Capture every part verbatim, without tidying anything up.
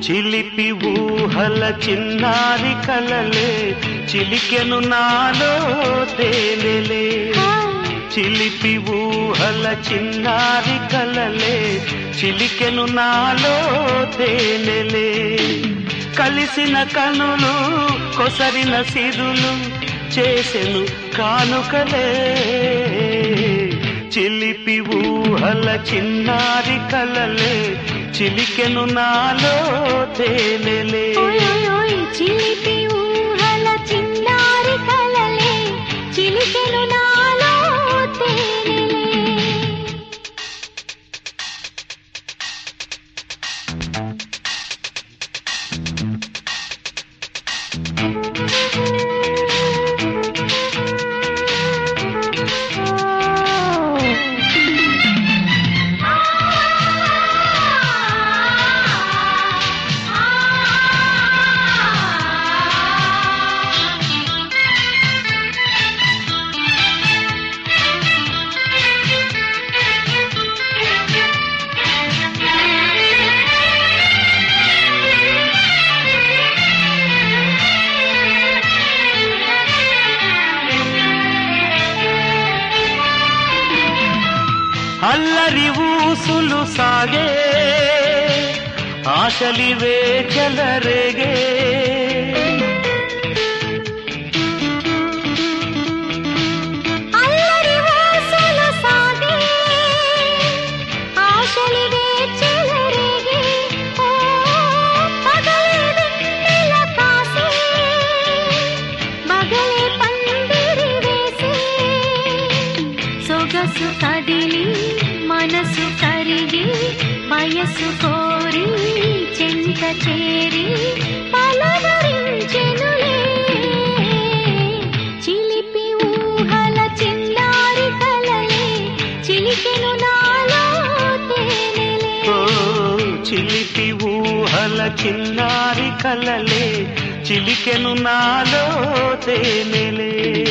చిలిపి ఊహల చిన్నారి కలలే చిలికెను నాలో తేనెలే చిలిపి ఊహల చిన్నారి కలలే చిలికెను నాలో తేనెలే కలిసిన కనులు కొసరిన సిరులు చేసెను కానుకలే చిలిపి ఊహల చిన్నారి కలలే చిలికెను నాలో తేనెలే చిలిపి ఊహల చిన్నారి కలలే చిలికెను నాలో తేనెలే అల్లరి ఊసులు సాగే ఆశలివే చెలరేగే అల్లరి ఊసులు సాగే ఆశలివే చెలరేగే ఓ పగలే వెన్నెల కాసే బగలే పందిరి వేసే సొగసు కదిలి మనసు కరిగి వయసు కోరి చెంత చేరి పలవరించెనులే చిలిపి ఊహల చిన్నారి కలలే చిలికెను నాలో తేనెలే ఓ చిలిపి ఊహల చిన్నారి కలలే చిలికెను నాలో తేనెలే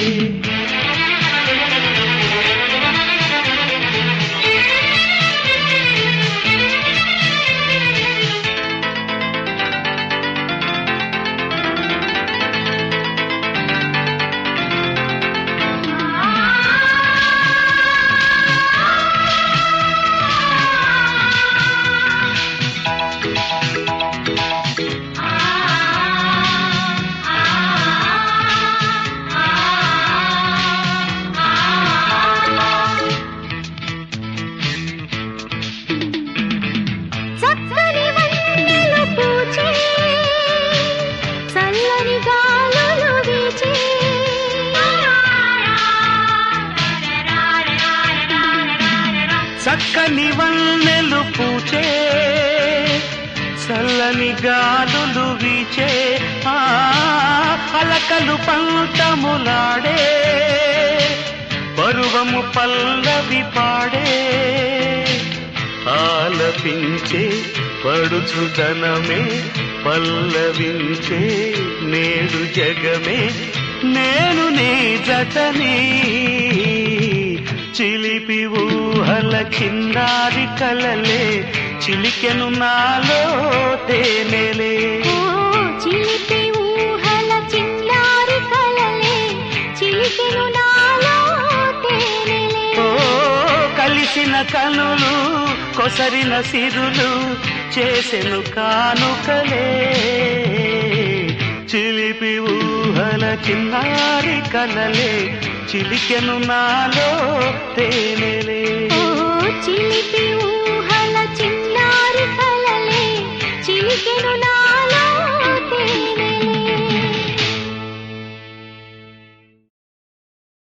చక్కని వన్నెలు పూచే చల్లని గాలులు వీచే ఆ అలకలు పంతములాడే పరువము పల్లవి పాడే ఆలపించే పడుచుదనమే పల్లవించే నేడు జగమే నేను నీ జతని చిలిపి ఊహల చిన్నారి కలలే చిలికెను నాలో తేనెలే చిలిపి ఊహల చిన్నారి కలలే చిలికెను నాలో తేనెలే ఓ కలిసిన కనులు కొసరిన సిరులు చేసెను కానుకలే చిలిపి ఊహల చిన్నారి కలలే చిలికెను నాలో తేనెలే చిలిపి ఊహల చిన్నారి కలలే చిలికెను